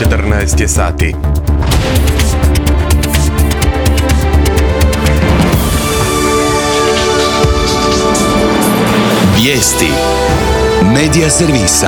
14 je sati. Vijesti Medija servisa.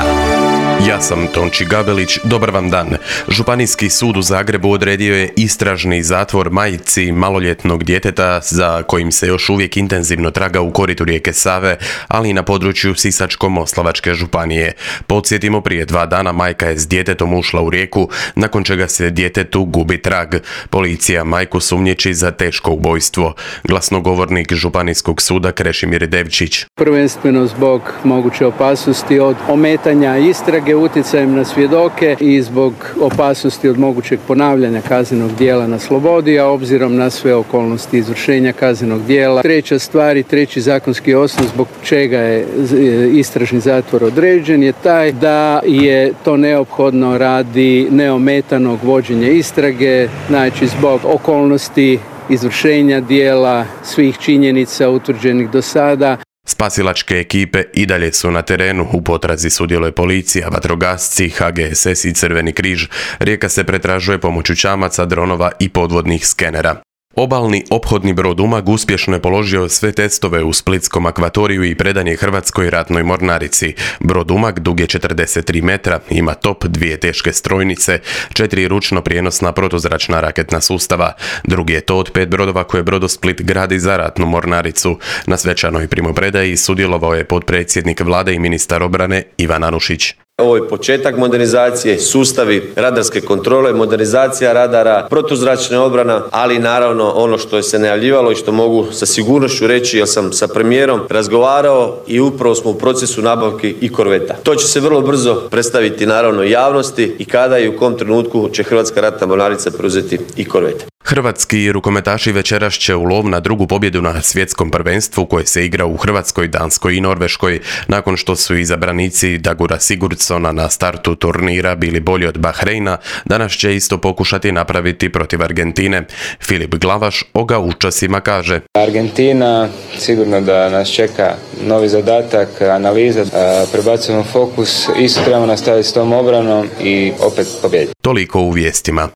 Ja sam Tonči Gabelić, dobar vam dan. Županijski sud u Zagrebu odredio je istražni zatvor majci maloljetnog djeteta za kojim se još uvijek intenzivno traga u koritu rijeke Save, ali i na području Sisačko-moslavačke županije. Podsjetimo, prije 2 dana majka je s djetetom ušla u rijeku, nakon čega se djetetu gubi trag. Policija majku sumnjiči za teško ubojstvo. Glasnogovornik Županijskog suda Krešimir Devčić. Prvenstveno zbog moguće opasnosti od ometanja istrage utjecajem na svjedoke i zbog opasnosti od mogućeg ponavljanja kaznenog djela na slobodi, a obzirom na sve okolnosti izvršenja kaznenog djela. Treća stvar i treći zakonski osnov zbog čega je istražni zatvor određen je taj da je to neophodno radi neometanog vođenja istrage, znači zbog okolnosti izvršenja djela, svih činjenica utvrđenih do sada. Spasilačke ekipe i dalje su na terenu, u potrazi sudjeluje policija, vatrogasci, HGSS i Crveni križ. Rijeka se pretražuje pomoću čamaca, dronova i podvodnih skenera. Obalni ophodni brod Umag uspješno je položio sve testove u splitskom akvatoriju i predan je Hrvatskoj ratnoj mornarici. Brod Umag dug je 43 metra, ima top, 2 teške strojnice, 4 ručno prijenosna protuzračna raketna sustava. Drugi je to od 5 brodova koje Brodosplit gradi za ratnu mornaricu. Na svečanoj primopredaji sudjelovao je potpredsjednik vlade i ministar obrane Ivan Anušić. Ovo je početak modernizacije, sustavi radarske kontrole, modernizacija radara, protuzračna obrana, ali naravno ono što je se najavljivalo i što mogu sa sigurnošću reći, jer sam sa premijerom razgovarao i upravo smo u procesu nabavki i korveta. To će se vrlo brzo predstaviti naravno javnosti i kada i u kom trenutku će Hrvatska ratna mornarica preuzeti i korvete. Hrvatski rukometaši večeras će u lov na drugu pobjedu na svjetskom prvenstvu koje se igra u Hrvatskoj, Danskoj i Norveškoj. Nakon što su izabranici Dagura Sigurdsona na startu turnira bili bolji od Bahreina, danas će isto pokušati napraviti protiv Argentine. Filip Glavaš o gaučasima kaže: Argentina, sigurno da nas čeka novi zadatak, analiza, prebacujemo fokus, isto trebamo nastaviti s tom obranom i opet pobjediti. Toliko u vijestima.